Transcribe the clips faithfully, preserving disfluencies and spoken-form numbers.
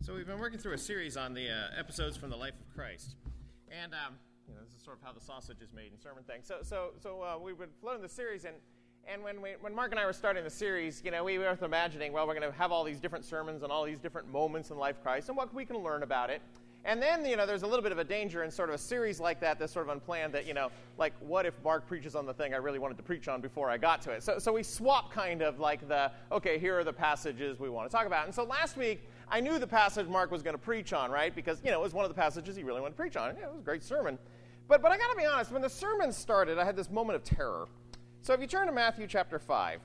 So we've been working through a series on the uh, episodes from the life of Christ, and um, you know, this is sort of how the sausage is made and sermon thing. So, so, so uh, we've been floating the series, and and when we, when Mark and I were starting the series, you know, we were imagining, well, we're going to have all these different sermons and all these different moments in the life of Christ, and what we can learn about it. And then, you know, there's a little bit of a danger in sort of a series like that that's sort of unplanned that, you know, like, what if Mark preaches on the thing I really wanted to preach on before I got to it? So so we swap kind of like the, okay, here are the passages we want to talk about. And so last week, I knew the passage Mark was going to preach on, right? Because, you know, it was one of the passages he really wanted to preach on. Yeah, it was a great sermon. But, but I got to be honest, when the sermon started, I had this moment of terror. So if you turn to Matthew chapter five.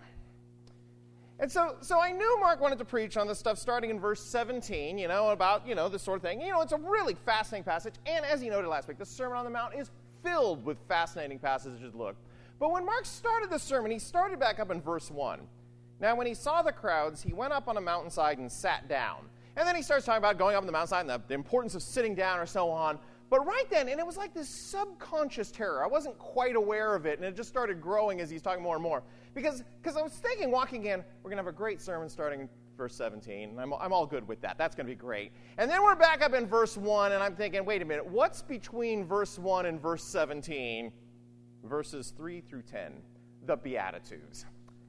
And so so I knew Mark wanted to preach on this stuff starting in verse seventeen, you know, about, you know, this sort of thing. You know, it's a really fascinating passage. And as he noted last week, the Sermon on the Mount is filled with fascinating passages to look. But when Mark started the sermon, he started back up in verse one. Now, when he saw the crowds, he went up on a mountainside and sat down. And then he starts talking about going up on the mountainside and the, the importance of sitting down or so on. But right then, and it was like this subconscious terror. I wasn't quite aware of it, and it just started growing as he's talking more and more. Because because I was thinking, walking in, we're going to have a great sermon starting in verse seventeen. And I'm, I'm all good with that. That's going to be great. And then we're back up in verse one, and I'm thinking, wait a minute, what's between verse one and verse seventeen? Verses three through ten, the Beatitudes.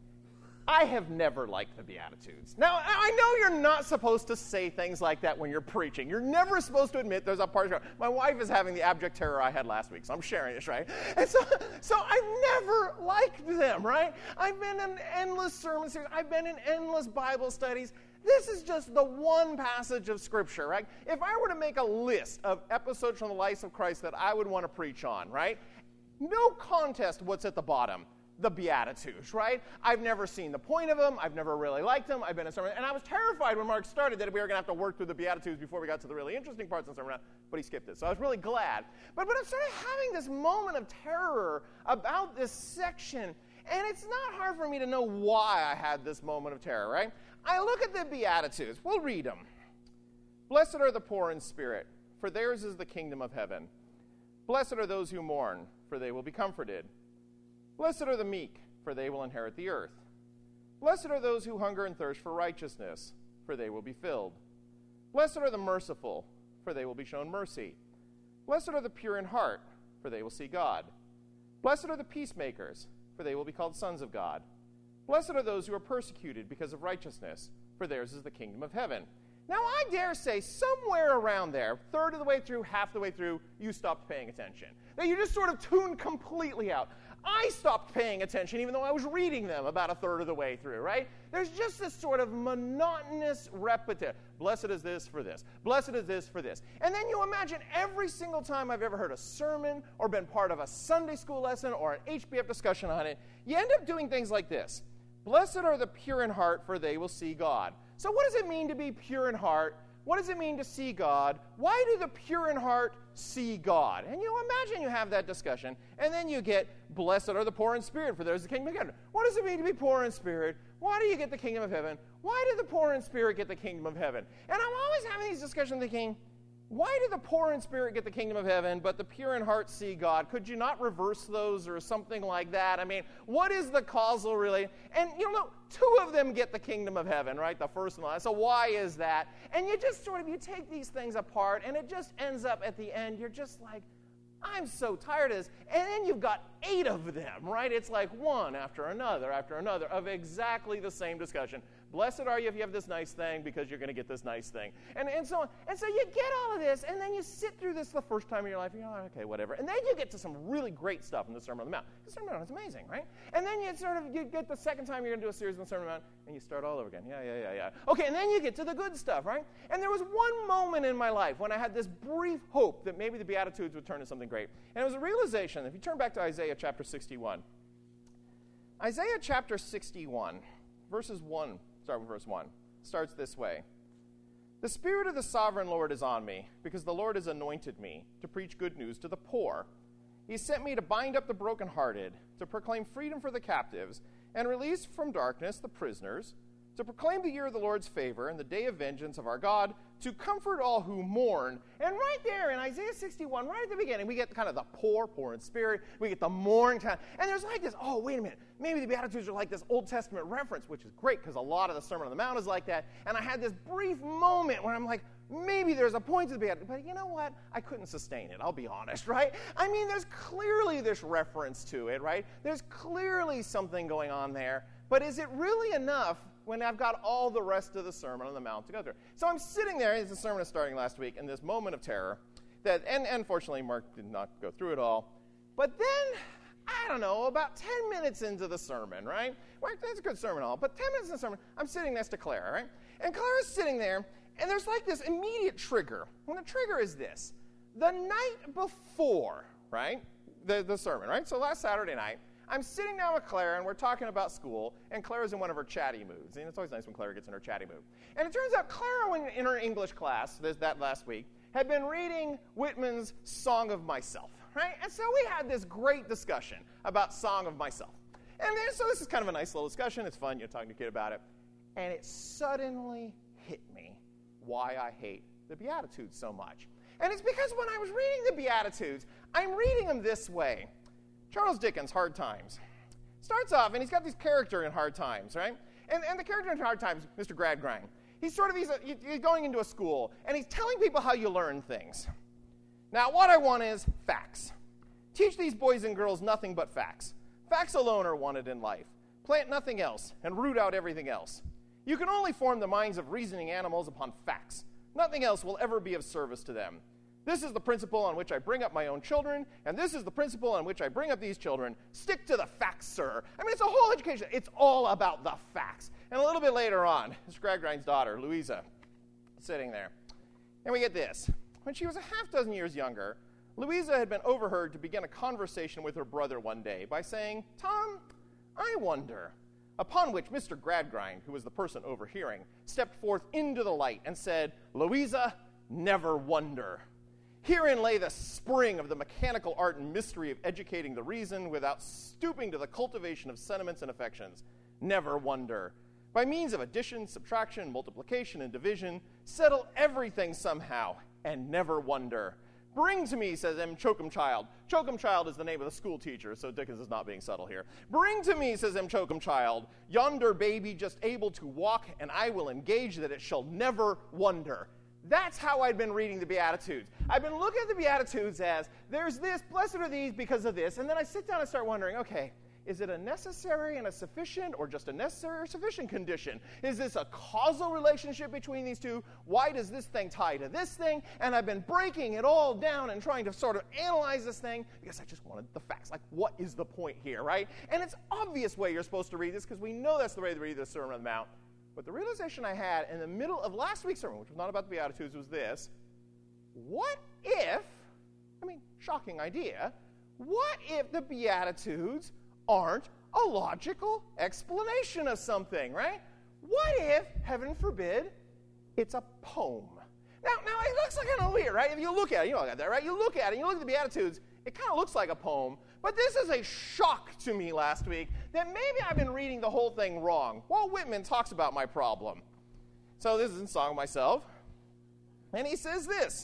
I have never liked the Beatitudes. Now, I know you're not supposed to say things like that when you're preaching. You're never supposed to admit there's a part of my wife is having the abject terror I had last week, so I'm sharing this, right? And so, so I've never liked them, right? I've been in endless sermon series. I've been in endless Bible studies. This is just the one passage of Scripture, right? If I were to make a list of episodes from the life of Christ that I would want to preach on, right? No contest what's at the bottom. The Beatitudes, right? I've never seen the point of them. I've never really liked them. I've been a sermon, and I was terrified when Mark started that we were going to have to work through the Beatitudes before we got to the really interesting parts of the sermon, but he skipped it. So I was really glad. But, but I started having this moment of terror about this section, and it's not hard for me to know why I had this moment of terror, right? I look at the Beatitudes. We'll read them. Blessed are the poor in spirit, for theirs is the kingdom of heaven. Blessed are those who mourn, for they will be comforted. Blessed are the meek, for they will inherit the earth. Blessed are those who hunger and thirst for righteousness, for they will be filled. Blessed are the merciful, for they will be shown mercy. Blessed are the pure in heart, for they will see God. Blessed are the peacemakers, for they will be called sons of God. Blessed are those who are persecuted because of righteousness, for theirs is the kingdom of heaven. Now, I dare say somewhere around there, third of the way through, half the way through, you stopped paying attention. That you just sort of tuned completely out. I stopped paying attention even though I was reading them about a third of the way through, right? There's just this sort of monotonous repetition. Blessed is this for this. Blessed is this for this. And then you imagine every single time I've ever heard a sermon or been part of a Sunday school lesson or an H B F discussion on it, you end up doing things like this. Blessed are the pure in heart, for they will see God. So what does it mean to be pure in heart? What does it mean to see God? Why do the pure in heart see God? And you imagine you have that discussion, and then you get, blessed are the poor in spirit, for there's the kingdom of heaven. What does it mean to be poor in spirit? Why do you get the kingdom of heaven? Why do the poor in spirit get the kingdom of heaven? And I'm always having these discussions thinking, why do the poor in spirit get the kingdom of heaven, but the pure in heart see God? Could you not reverse those or something like that? I mean, what is the causal really? And you know, two of them get the kingdom of heaven, right? The first and the last. So why is that? And you just sort of, you take these things apart, and it just ends up at the end, you're just like, I'm so tired of this. And then you've got eight of them, right? It's like one after another after another of exactly the same discussion. Blessed are you if you have this nice thing because you're going to get this nice thing. And, and so on. And so you get all of this, and then you sit through this the first time in your life, and you're like, okay, whatever. And then you get to some really great stuff in the Sermon on the Mount. The Sermon on the Mount is amazing, right? And then you sort of you get the second time you're going to do a series on the Sermon on the Mount, and you start all over again. Yeah, yeah, yeah, yeah. Okay, and then you get to the good stuff, right? And there was one moment in my life when I had this brief hope that maybe the Beatitudes would turn into something great. And it was a realization. If you turn back to Isaiah chapter sixty-one. Isaiah chapter sixty-one, verses one, start with verse one. Starts this way. The Spirit of the Sovereign Lord is on me, because the Lord has anointed me to preach good news to the poor. He sent me to bind up the brokenhearted, to proclaim freedom for the captives, and release from darkness the prisoners, to proclaim the year of the Lord's favor and the day of vengeance of our God, to comfort all who mourn. And right there in Isaiah sixty-one, right at the beginning, we get kind of the poor, poor in spirit. We get the mourn time. And there's like this, oh, wait a minute. Maybe the Beatitudes are like this Old Testament reference, which is great because a lot of the Sermon on the Mount is like that. And I had this brief moment where I'm like, maybe there's a point to the Beatitudes, but you know what? I couldn't sustain it, I'll be honest, right? I mean, there's clearly this reference to it, right? There's clearly something going on there, but is it really enough when I've got all the rest of the Sermon on the Mount to go through? So I'm sitting there, as the sermon is starting last week, in this moment of terror, that, and, and unfortunately, Mark did not go through it all, but then, I don't know, about ten minutes into the sermon, right? Well, that's a good sermon all, but ten minutes into the sermon, I'm sitting next to Clara, right? And Clara's sitting there, and there's like this immediate trigger. And the trigger is this. The night before, right, the, the sermon, right? So last Saturday night, I'm sitting down with Clara, and we're talking about school, and Clara's in one of her chatty moods. And it's always nice when Clara gets in her chatty mood. And it turns out Clara, when in her English class, this, that last week, had been reading Whitman's Song of Myself, right? And so we had this great discussion about Song of Myself. And then, so this is kind of a nice little discussion. It's fun, you're talking to a kid about it. And it suddenly hit me why I hate the Beatitudes so much. And it's because when I was reading the Beatitudes, I'm reading them this way. Charles Dickens, Hard Times. Starts off, and he's got this character in Hard Times, right? And, and the character in Hard Times, Mister Gradgrind. He's sort of, he's, a, he's going into a school, and he's telling people how you learn things. Now, what I want is facts. Teach these boys and girls nothing but facts. Facts alone are wanted in life. Plant nothing else, and root out everything else. You can only form the minds of reasoning animals upon facts. Nothing else will ever be of service to them. This is the principle on which I bring up my own children, and this is the principle on which I bring up these children. Stick to the facts, sir. I mean, it's a whole education. It's all about the facts. And a little bit later on, Mister Gradgrind's daughter, Louisa, sitting there. And we get this. When she was a half dozen years younger, Louisa had been overheard to begin a conversation with her brother one day by saying, "Tom, I wonder." Upon which Mister Gradgrind, who was the person overhearing, stepped forth into the light and said, "Louisa, never wonder." Herein lay the spring of the mechanical art and mystery of educating the reason without stooping to the cultivation of sentiments and affections. Never wonder. By means of addition, subtraction, multiplication, and division, settle everything somehow, and never wonder. Bring to me, says M. Choakumchild. Choakumchild is the name of the school teacher, so Dickens is not being subtle here. Bring to me, says M. Choakumchild, yonder baby just able to walk, and I will engage that it shall never wonder. That's how I'd been reading the Beatitudes. I've been looking at the Beatitudes as, there's this, blessed are these because of this, and then I sit down and start wondering, okay, is it a necessary and a sufficient, or just a necessary or sufficient condition? Is this a causal relationship between these two? Why does this thing tie to this thing? And I've been breaking it all down and trying to sort of analyze this thing because I just wanted the facts. Like, what is the point here, right? And it's obvious way you're supposed to read this because we know that's the way to read the Sermon on the Mount. But the realization I had in the middle of last week's sermon, which was not about the Beatitudes, was this. What if, I mean, shocking idea, what if the Beatitudes aren't a logical explanation of something, right? What if, heaven forbid, it's a poem? Now, now it looks like kind of weird, right? If you look at it, you know that, right? You look at it, you look at the Beatitudes, it kind of looks like a poem, but this is a shock to me last week that maybe I've been reading the whole thing wrong. Walt Whitman talks about my problem. So this is in Song of Myself, and he says this,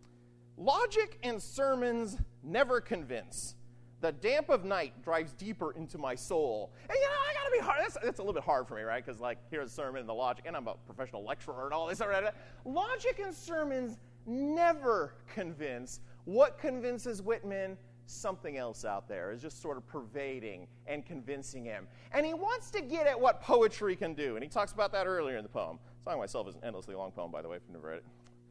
"Logic and sermons never convince. The damp of night drives deeper into my soul." And, you know, I got to be hard. That's, that's a little bit hard for me, right? Because, like, here's a sermon and the logic, and I'm a professional lecturer and all this. Logic and sermons never convince. What convinces Whitman? Something else out there is just sort of pervading and convincing him. And he wants to get at what poetry can do. And he talks about that earlier in the poem. Song of Myself is an endlessly long poem, by the way, if you've never read it.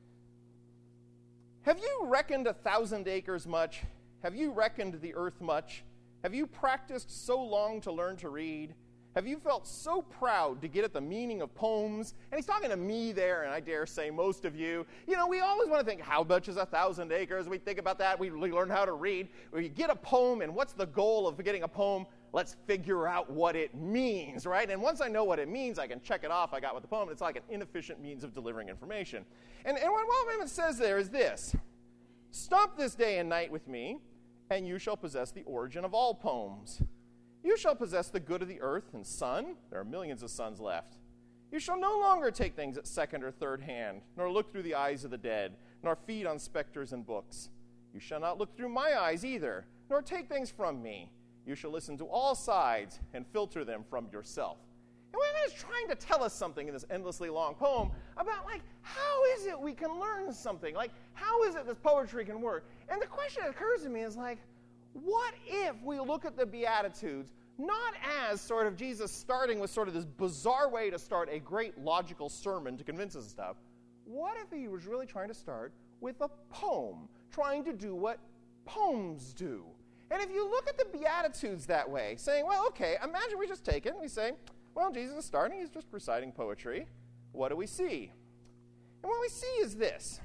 Have you reckoned a thousand acres much? Have you reckoned the earth much? Have you practiced so long to learn to read? Have you felt so proud to get at the meaning of poems? And he's talking to me there, and I dare say most of you. You know, we always want to think, how much is a thousand acres? We think about that. We learn how to read. We get a poem, and what's the goal of getting a poem? Let's figure out what it means, right? And once I know what it means, I can check it off. I got what the poem. It's like an inefficient means of delivering information. And, and what Walt Whitman says there is this. Stop this day and night with me, and you shall possess the origin of all poems. You shall possess the good of the earth and sun. There are millions of suns left. You shall no longer take things at second or third hand, nor look through the eyes of the dead, nor feed on specters and books. You shall not look through my eyes either, nor take things from me. You shall listen to all sides and filter them from yourself. And Whitman is trying to tell us something in this endlessly long poem about, like, how is it we can learn something? Like, how is it this poetry can work? And the question that occurs to me is, like, what if we look at the Beatitudes not as sort of Jesus starting with sort of this bizarre way to start a great logical sermon to convince us of stuff? What if he was really trying to start with a poem, trying to do what poems do? And if you look at the Beatitudes that way, saying, well, okay, imagine we just take it and we say, well, Jesus is starting, he's just reciting poetry. What do we see? And what we see is this.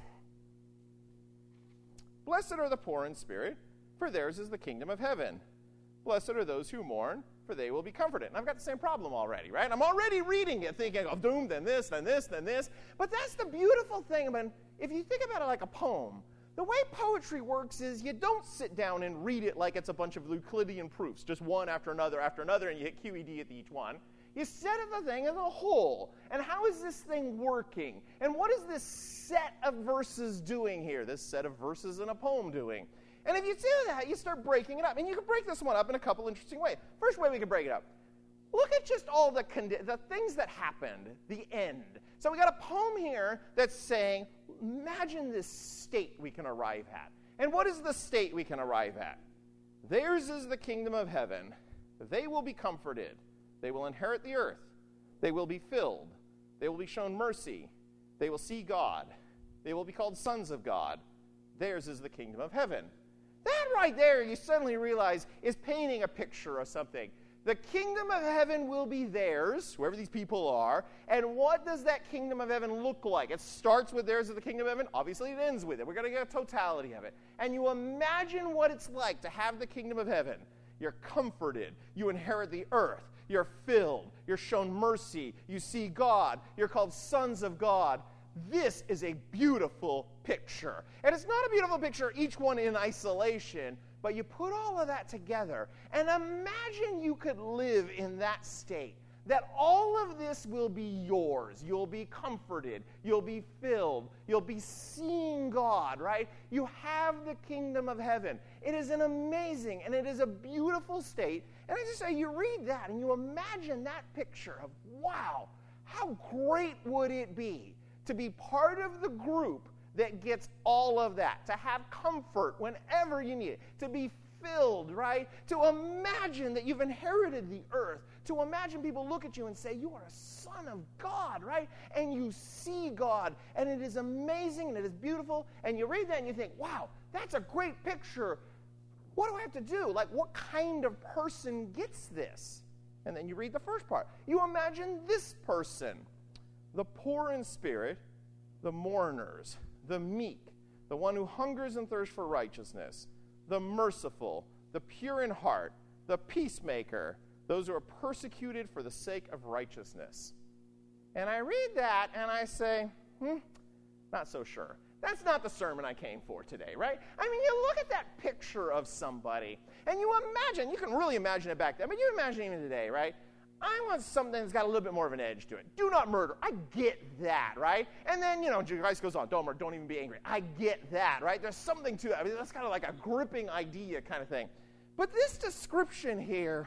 Blessed are the poor in spirit, for theirs is the kingdom of heaven. Blessed are those who mourn, for they will be comforted. And I've got the same problem already, right? I'm already reading it, thinking of doom, then this, then this, then this. But that's the beautiful thing about, if you think about it like a poem, the way poetry works is you don't sit down and read it like it's a bunch of Euclidean proofs, just one after another after another, and you hit Q E D at each one. You set up the thing as a whole. And how is this thing working? And what is this set of verses doing here, this set of verses in a poem doing? And if you do that, you start breaking it up. And you can break this one up in a couple interesting ways. First way we can break it up. Look at just all the, condi- the things that happened, the end. So we got a poem here that's saying, imagine this state we can arrive at. And what is the state we can arrive at? Theirs is the kingdom of heaven. They will be comforted. They will inherit the earth. They will be filled. They will be shown mercy. They will see God. They will be called sons of God. Theirs is the kingdom of heaven. That right there, you suddenly realize, is painting a picture of something. The kingdom of heaven will be theirs, whoever these people are. And what does that kingdom of heaven look like? It starts with theirs of the kingdom of heaven. Obviously, it ends with it. We're going to get a totality of it. And you imagine what it's like to have the kingdom of heaven. You're comforted. You inherit the earth. You're filled. You're shown mercy. You see God. You're called sons of God. This is a beautiful picture. And it's not a beautiful picture, each one in isolation, but you put all of that together. And imagine you could live in that state, that all of this will be yours. You'll be comforted. You'll be filled. You'll be seeing God, right? You have the kingdom of heaven. It is an amazing and it is a beautiful state. And I just say, you read that and you imagine that picture of, wow, how great would it be to be part of the group that gets all of that, to have comfort whenever you need it, to be filled, right? To imagine that you've inherited the earth, to imagine people look at you and say, you are a son of God, right? And you see God, and it is amazing, and it is beautiful, and you read that and you think, wow, that's a great picture. What do I have to do? Like, what kind of person gets this? And then you read the first part. You imagine this person, the poor in spirit, the mourners, the meek, the one who hungers and thirsts for righteousness, the merciful, the pure in heart, the peacemaker, those who are persecuted for the sake of righteousness. And I read that and I say, hmm, not so sure. That's not the sermon I came for today, right? I mean, you look at that picture of somebody and you imagine, you can really imagine it back then, but you imagine even today, right? I want something that's got a little bit more of an edge to it. Do not murder. I get that, right? And then, you know, Christ goes on, don't murder, don't even be angry. I get that, right? There's something to that. I mean, that's kind of like a gripping idea kind of thing. But this description here,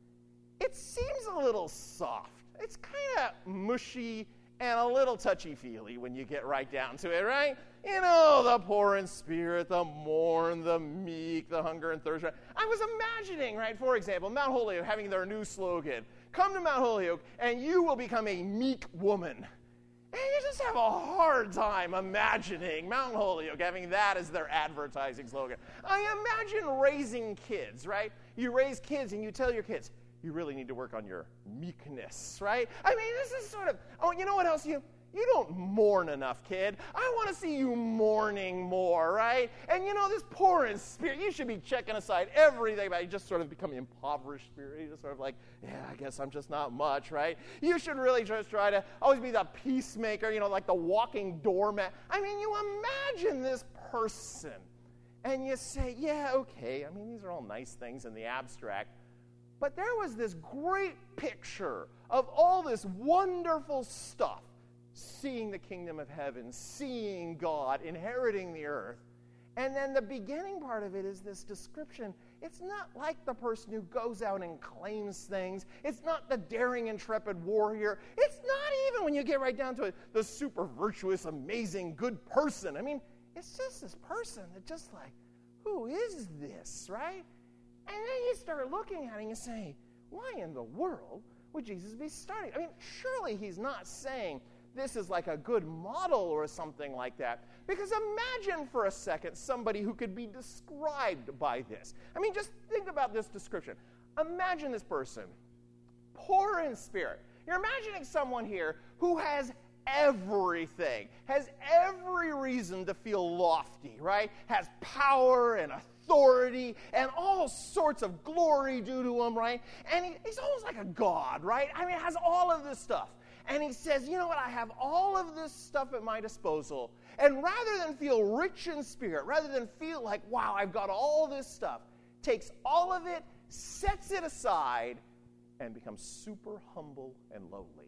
it seems a little soft. It's kind of mushy and a little touchy-feely when you get right down to it, right? You know, the poor in spirit, the mourn, the meek, the hunger and thirst. I was imagining, right, for example, Mount Holyoke having their new slogan, come to Mount Holyoke and you will become a meek woman. And you just have a hard time imagining Mount Holyoke having that as their advertising slogan. I imagine raising kids, right? You raise kids and you tell your kids, you really need to work on your meekness, right? I mean, this is sort of, oh, you know what else? You you don't mourn enough, kid. I want to see you mourning more, right? And you know, this poor in spirit, you should be checking aside everything about you, just sort of become impoverished spirit. You just sort of like, yeah, I guess I'm just not much, right? You should really just try to always be the peacemaker, you know, like the walking doormat. I mean, you imagine this person, and you say, yeah, okay, I mean, these are all nice things in the abstract, but there was this great picture of all this wonderful stuff, seeing the kingdom of heaven, seeing God, inheriting the earth. And then the beginning part of it is this description. It's not like the person who goes out and claims things. It's not the daring, intrepid warrior. It's not even, when you get right down to it, the super virtuous, amazing, good person. I mean, it's just this person that just like, who is this, right? And then you start looking at it and you say, why in the world would Jesus be starting? I mean, surely he's not saying this is like a good model or something like that. Because imagine for a second somebody who could be described by this. I mean, just think about this description. Imagine this person, poor in spirit. You're imagining someone here who has everything, has every reason to feel lofty, right? Has power and authority and all sorts of glory due to him, right? And he, he's almost like a god, right? I mean, has all of this stuff. And he says, you know what, I have all of this stuff at my disposal. And rather than feel rich in spirit, rather than feel like, wow, I've got all this stuff, takes all of it, sets it aside, and becomes super humble and lowly.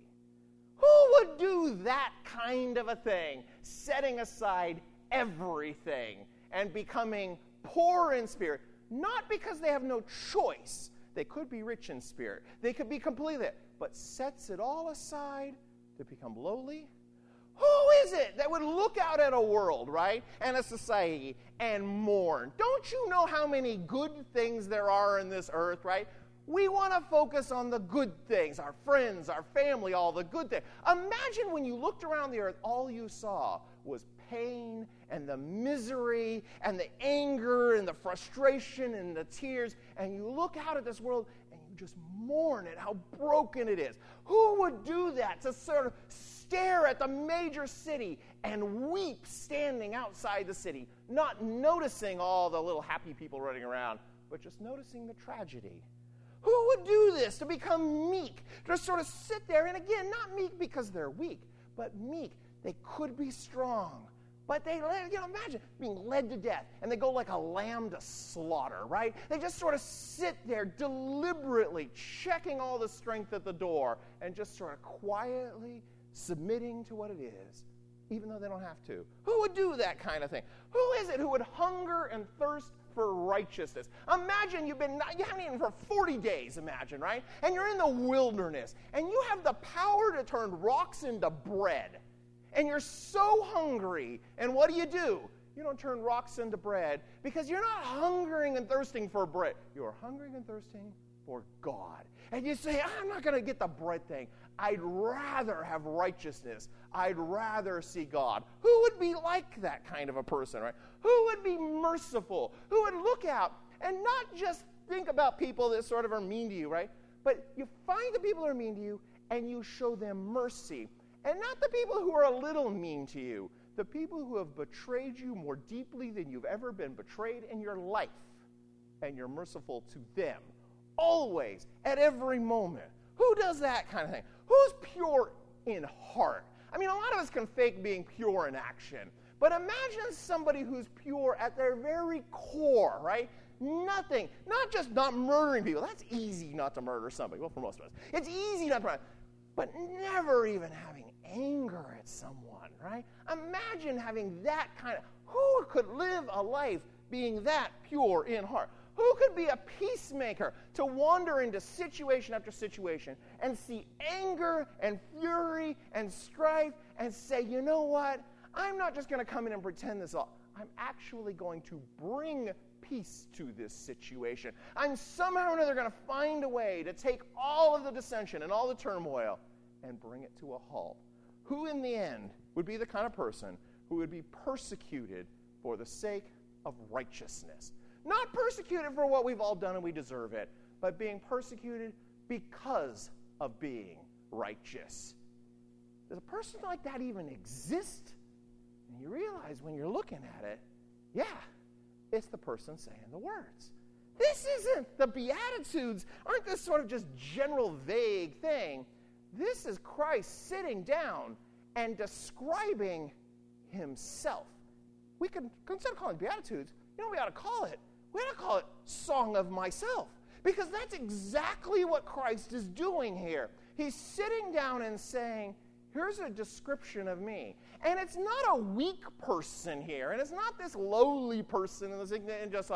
Who would do that kind of a thing, setting aside everything and becoming poor in spirit? Not because they have no choice. They could be rich in spirit. They could be completely, but sets it all aside to become lowly? Who is it that would look out at a world, right, and a society and mourn? Don't you know how many good things there are in this earth, right? We want to focus on the good things, our friends, our family, all the good things. Imagine when you looked around the earth, all you saw was pain and the misery and the anger and the frustration and the tears, and you look out at this world and you just mourn at how broken it is. Who would do that, to sort of stare at the major city and weep standing outside the city, not noticing all the little happy people running around, but just noticing the tragedy? Who would do this, to become meek, to sort of sit there, and again, not meek because they're weak, but meek. They could be strong, but they, you know, imagine being led to death, and they go like a lamb to slaughter, right? They just sort of sit there deliberately checking all the strength at the door and just sort of quietly submitting to what it is, even though they don't have to. Who would do that kind of thing? Who is it who would hunger and thirst for righteousness? Imagine you've been, you haven't eaten for forty days, imagine, right? And you're in the wilderness, and you have the power to turn rocks into bread. And you're so hungry, and what do you do? You don't turn rocks into bread, because you're not hungering and thirsting for bread. You're hungering and thirsting for God. And you say, I'm not going to get the bread thing. I'd rather have righteousness. I'd rather see God. Who would be like that kind of a person, right? Who would be merciful? Who would look out and not just think about people that sort of are mean to you, right? But you find the people who are mean to you, and you show them mercy. And not the people who are a little mean to you, the people who have betrayed you more deeply than you've ever been betrayed in your life. And you're merciful to them, always, at every moment. Who does that kind of thing? Who's pure in heart? I mean, a lot of us can fake being pure in action. But imagine somebody who's pure at their very core, right? Nothing, not just not murdering people. That's easy not to murder somebody. Well, for most of us. It's easy not to murder. But never even having anger at someone, right? Imagine having that kind of, who could live a life being that pure in heart? Who could be a peacemaker to wander into situation after situation and see anger and fury and strife and say, you know what? I'm not just going to come in and pretend this all. I'm actually going to bring peace to this situation. I'm somehow or another going to find a way to take all of the dissension and all the turmoil and bring it to a halt. Who in the end would be the kind of person who would be persecuted for the sake of righteousness? Not persecuted for what we've all done and we deserve it, but being persecuted because of being righteous. Does a person like that even exist? And you realize when you're looking at it, yeah, it's the person saying the words. This isn't the Beatitudes, aren't this sort of just general vague thing. This is Christ sitting down and describing himself. We could, instead of calling it Beatitudes, you know what we ought to call it? We ought to call it Song of Myself. Because that's exactly what Christ is doing here. He's sitting down and saying, here's a description of me. And it's not a weak person here. And it's not this lowly person and just like,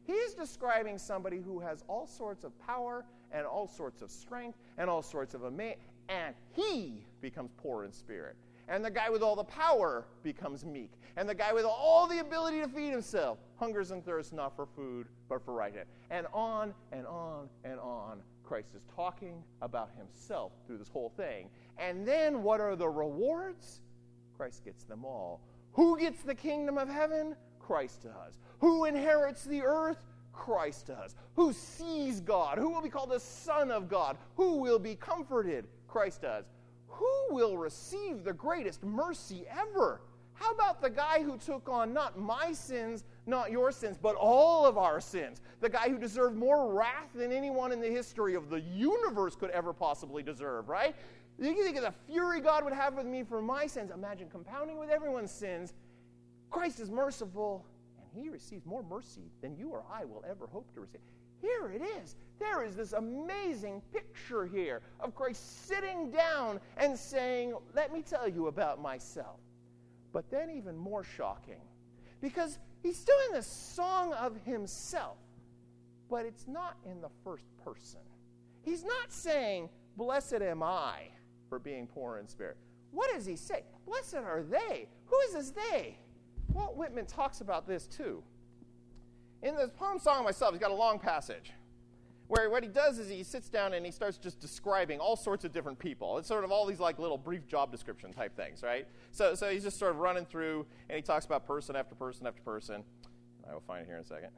He's describing somebody who has all sorts of power and all sorts of strength and all sorts of amazing, and he becomes poor in spirit. And the guy with all the power becomes meek. And the guy with all the ability to feed himself hungers and thirsts not for food, but for righteousness. And on and on and on, Christ is talking about himself through this whole thing. And then what are the rewards? Christ gets them all. Who gets the kingdom of heaven? Christ does. Who inherits the earth? Christ does. Who sees God? Who will be called the Son of God? Who will be comforted? Christ does. Who will receive the greatest mercy ever? How about the guy who took on not my sins, not your sins, but all of our sins? The guy who deserved more wrath than anyone in the history of the universe could ever possibly deserve, right? You think of the fury God would have with me for my sins. Imagine compounding with everyone's sins. Christ is merciful, and he receives more mercy than you or I will ever hope to receive. Here it is. There is this amazing picture here of Christ sitting down and saying, let me tell you about myself. But then even more shocking, because he's doing this song of himself, but it's not in the first person. He's not saying, blessed am I for being poor in spirit. What does he say? Blessed are they. Who is this they? Walt Whitman talks about this too. In this poem Song Myself, he's got a long passage where what he does is he sits down and he starts just describing all sorts of different people. It's sort of all these like little brief job description type things, right? So so he's just sort of running through, and he talks about person after person after person. I will find it here in a second.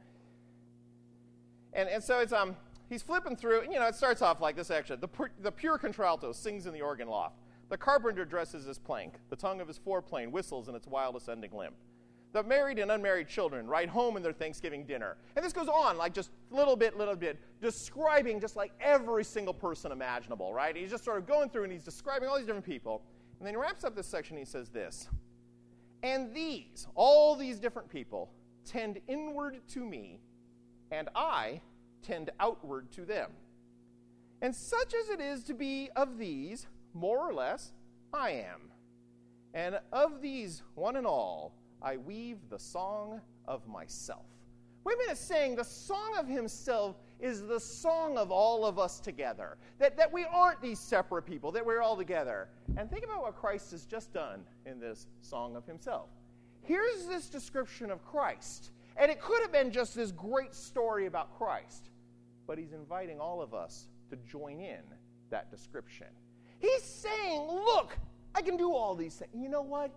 And and so it's um he's flipping through, and you know, it starts off like this actually. The, pur- the pure contralto sings in the organ loft. The carpenter dresses his plank. The tongue of his foreplane whistles in its wild ascending limp. The married and unmarried children ride home in their Thanksgiving dinner. And this goes on, like just little bit, little bit, describing just like every single person imaginable, right? He's just sort of going through and he's describing all these different people. And then he wraps up this section and he says this, and these, all these different people, tend inward to me, and I tend outward to them. And such as it is to be of these, more or less, I am. And of these, one and all, I weave the song of myself. Whitman is saying the song of himself is the song of all of us together. That, that we aren't these separate people, that we're all together. And think about what Christ has just done in this song of himself. Here's this description of Christ. And it could have been just this great story about Christ. But he's inviting all of us to join in that description. He's saying, look, I can do all these things. You know what?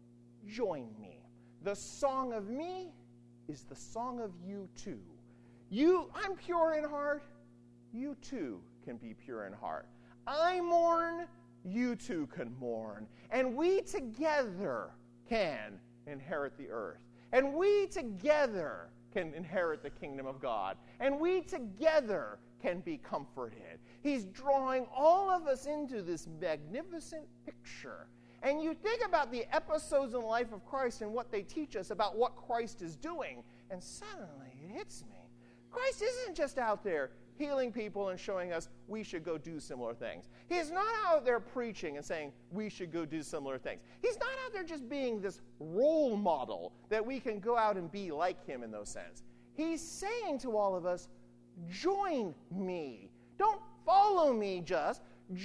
Join me. The song of me is the song of you too. You, I'm pure in heart. You too can be pure in heart. I mourn. You too can mourn. And we together can inherit the earth. And we together can inherit the kingdom of God. And we together can be comforted. He's drawing all of us into this magnificent picture. And you think about the episodes in the life of Christ and what they teach us about what Christ is doing, and suddenly it hits me. Christ isn't just out there healing people and showing us we should go do similar things. He's not out there preaching and saying we should go do similar things. He's not out there just being this role model that we can go out and be like him in those sense. He's saying to all of us, join me. Don't follow me just.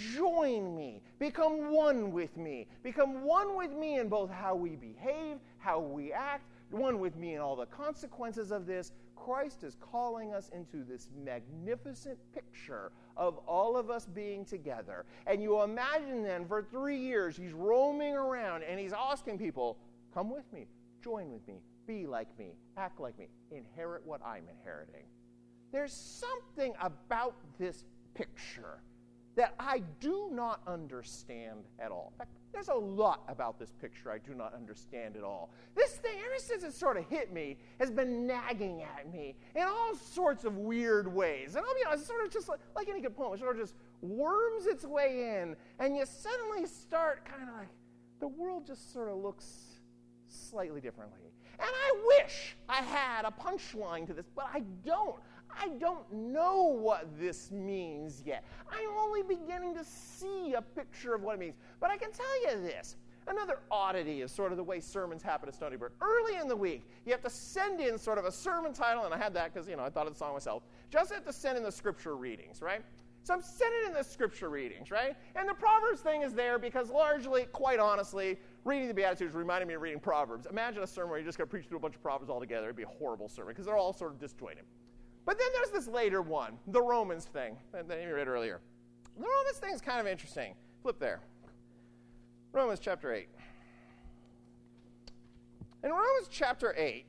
Join me. Become one with me. Become one with me in both how we behave, how we act, one with me in all the consequences of this. Christ is calling us into this magnificent picture of all of us being together. And you imagine then for three years he's roaming around and he's asking people, come with me, join with me, be like me, act like me, inherit what I'm inheriting. There's something about this picture that I do not understand at all. In fact, there's a lot about this picture I do not understand at all. This thing, ever since it sort of hit me, has been nagging at me in all sorts of weird ways. And I'll be honest, it's sort of just like, like any good poem, it sort of just worms its way in, and you suddenly start kind of like, the world just sort of looks slightly differently. And I wish I had a punchline to this, but I don't. I don't know what this means yet. I'm only beginning to see a picture of what it means. But I can tell you this. Another oddity is sort of the way sermons happen at Stony Brook. Early in the week, you have to send in sort of a sermon title, and I had that because, you know, I thought of the song myself. Just have to send in the scripture readings, right? So I'm sending in the scripture readings, right? And the Proverbs thing is there because largely, quite honestly, reading the Beatitudes reminded me of reading Proverbs. Imagine a sermon where you're just going to preach through a bunch of Proverbs all together. It'd be a horrible sermon because they're all sort of disjointed. But then there's this later one, the Romans thing, that you read earlier. The Romans thing is kind of interesting. Flip there. Romans chapter eight. In Romans chapter eight,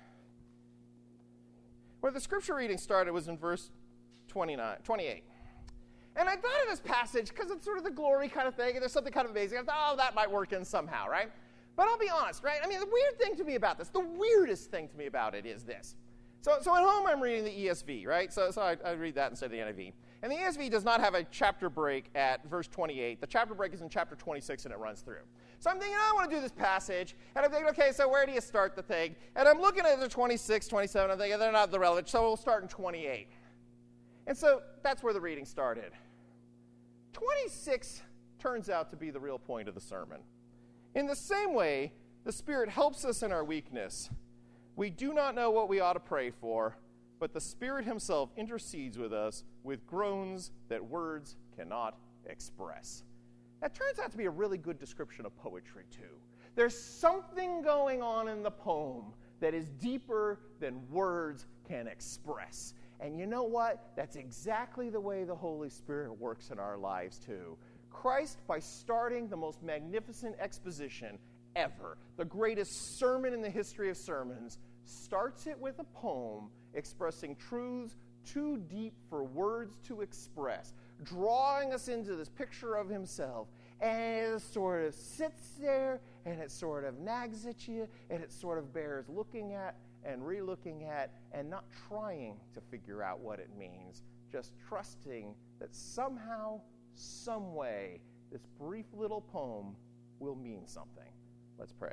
where the scripture reading started was in verse twenty-nine, twenty-eight. And I thought of this passage because it's sort of the glory kind of thing, and there's something kind of amazing. I thought, oh, that might work in somehow, right? But I'll be honest, right? I mean, the weird thing to me about this, the weirdest thing to me about it is this. So, so at home, I'm reading the E S V, right? So, so I, I read that instead of the N I V. And the E S V does not have a chapter break at verse twenty-eight. The chapter break is in chapter twenty-six, and it runs through. So I'm thinking, oh, I want to do this passage. And I'm thinking, okay, so where do you start the thing? And I'm looking at the twenty-six, twenty-seven. I'm thinking, they're not the relevant, so we'll start in twenty-eight. And so that's where the reading started. twenty-six turns out to be the real point of the sermon. In the same way, the Spirit helps us in our weakness. We do not know what we ought to pray for, but the Spirit himself intercedes with us with groans that words cannot express. That turns out to be a really good description of poetry, too. There's something going on in the poem that is deeper than words can express. And you know what? That's exactly the way the Holy Spirit works in our lives, too. Christ, by starting the most magnificent exposition ever, the greatest sermon in the history of sermons, starts it with a poem expressing truths too deep for words to express, drawing us into this picture of himself. And it sort of sits there, and it sort of nags at you, and it sort of bears looking at and re-looking at, and not trying to figure out what it means, just trusting that somehow, some way, this brief little poem will mean something. Let's pray.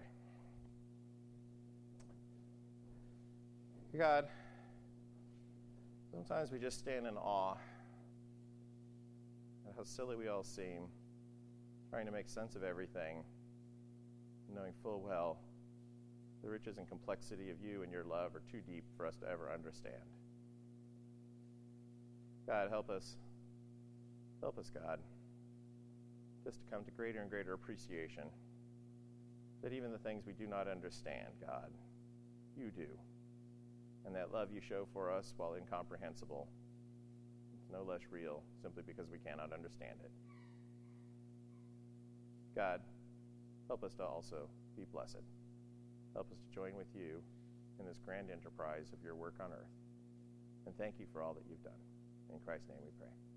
God, sometimes we just stand in awe at how silly we all seem, trying to make sense of everything, knowing full well the riches and complexity of you and your love are too deep for us to ever understand. God, help us. Help us, God, just to come to greater and greater appreciation that even the things we do not understand, God, you do. And that love you show for us, while incomprehensible, is no less real simply because we cannot understand it. God, help us to also be blessed. Help us to join with you in this grand enterprise of your work on earth. And thank you for all that you've done. In Christ's name we pray.